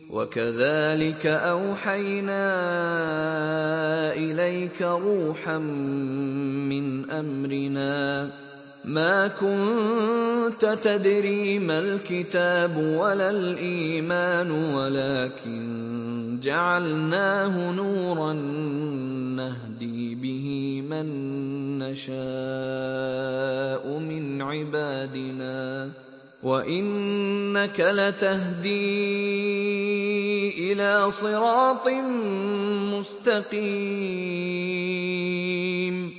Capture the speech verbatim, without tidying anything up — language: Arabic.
وكذلك أوحينا إليك روحا من أمرنا ما كنت تدري ما الكتاب ولا الإيمان ولكن جعلناه نورا نهدي به من نشاء من عبادنا وإنك لتهدي إلى صراط مستقيم